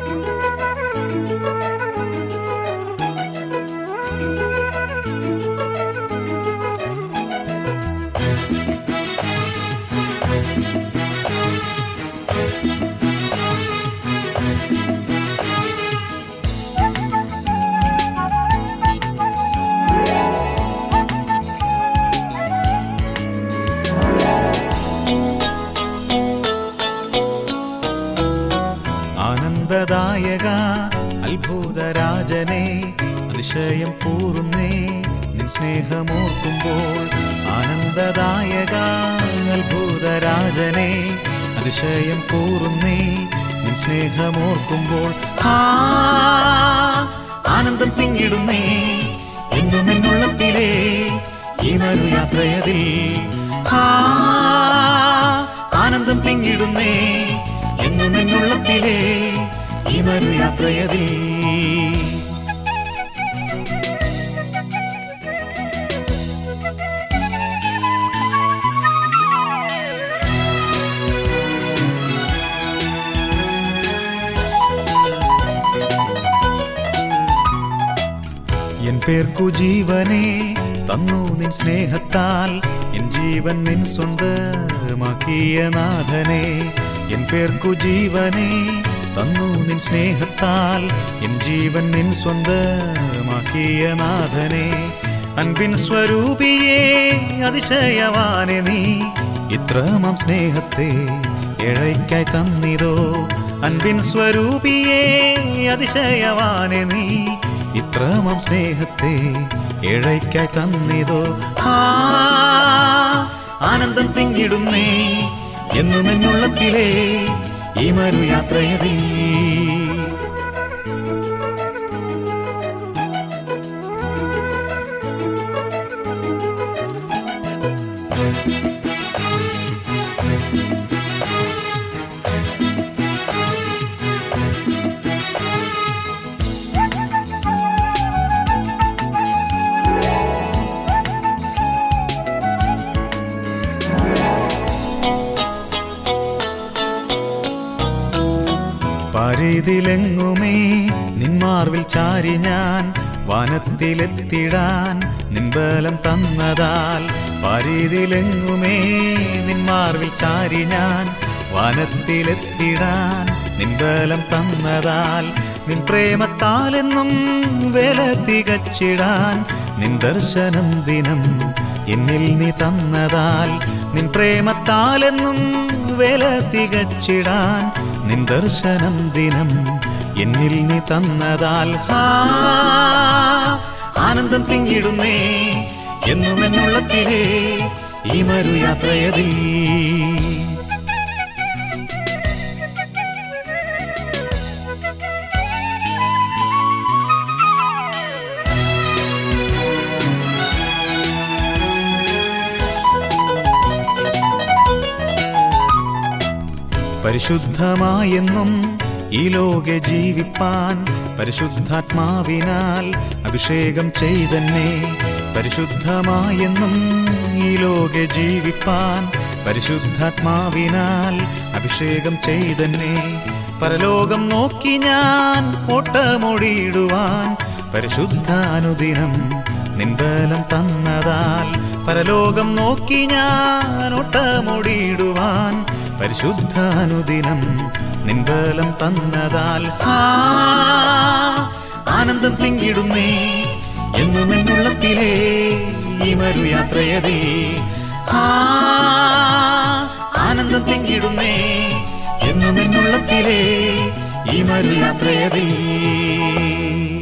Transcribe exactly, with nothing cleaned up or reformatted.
ആനന്ദദായക അത്ഭുതരാജനെ അതിശയം കൂറുന്നേ നിൻ സ്നേഹമോർക്കുമ്പോൾ. ആനന്ദദായക അത്ഭുതരാജനെ അതിശയം കൂറുന്നേ നിൻ സ്നേഹമോർക്കുമ്പോൾ. ആ ആനന്ദം തിങ്ങിടുന്നേ എന്നും എന്നുള്ളത്തിലേ ഈ മരുയാത്രയതിൽ. ആ ആനന്ദം തിങ്ങിടുന്നേ എന്നും എന്നുള്ളത്തിലേ ഈ മരുയാത്രയതിൽ. എൻ പേർക്കു ജീവനെ തന്നു നിൻ സ്നേഹത്താൽ, എൻ ജീവൻ നിൻ സ്വന്തമാക്കിയ നാഥനെ. എൻ പേർക്കു ജീവനെ തന്നു നിൻ സ്നേഹത്താൽ, എൻ ജീവൻ നിൻ സ്വന്തമാക്കിയ നാഥനെ. അൻപിൻ സ്വരൂപിയേ അതിശയവാനെ നീ, ഇത്രമാം സ്നേഹത്തെ ഏഴയ്ക്കായി തന്നിതോ. അൻപിൻ സ്വരൂപിയേ അതിശയവാനെ നീ, ഇത്രമാം സ്നേഹത്തെ ഏഴയ്ക്കായി തന്നിതോ. ആ ആനന്ദം തിങ്ങിടുന്നേ എന്നും എന്നുള്ളത്തിലേ ഈ മരുയാത്രയതിൽ. പാരീതിലെങ്ങുമേ നിന്മാർവിൽ ചാരി ഞാൻ, വാനത്തിലെത്തിടാൻ നിൻബലം തന്നതാൽ. പാരീതിലെങ്ങുമേ നിന്മാർവിൽ ചാരി ഞാൻ, വാനത്തിലെത്തിടാൻ നിൻബലം തന്നതാൽ. നിൻ പ്രേമത്താലെന്നും വേല തികച്ചിടാൻ, നിൻ ദർശനം ദിനം എന്നിൽ നീ തന്നതാൽ. നിൻ പ്രേമത്താലെന്നും വേല തികച്ചിടാൻ, നിൻ ദർശനം ദിനം എന്നിൽ നീ തന്നതാൽ. ആനന്ദം തിങ്ങിടുന്നേ എന്നും എന്നുള്ളത്തിലേ ഈ മരുയാത്രയതിൽ. പരിശുദ്ധമായെന്നും ഈ ലോകെ ജീവിപ്പാൻ, പരിശുദ്ധാത്മാവിനാൽ അഭിഷേകം ചെയ്തന്നെ. പരിശുദ്ധമായെന്നും ഈ ലോകെ ജീവിപ്പാൻ, പരിശുദ്ധാത്മാവിനാൽ അഭിഷേകം ചെയ്തന്നെ. പരലോകം നോക്കി ഞാൻ ഓട്ടമോടിയിടുവാൻ, പരിശുദ്ധാനുദിനം നിൻബലം തന്നതാൽ. പരലോകം നോക്കി ഞാൻ ഓട്ടമോടിയിടുവാൻ, പരിശുദ്ധാനുദിനം നിൻബലം തന്നതാൽ. ആനന്ദം തിങ്ങിടുന്നേ എന്നും എന്നുള്ളത്തിലേ ഈ മരുയാത്രയതിൽ. ആനന്ദം തിങ്ങിടുന്നേ എന്നും എന്നുള്ളത്തിലേ ഈ മരുയാത്രയതിൽ.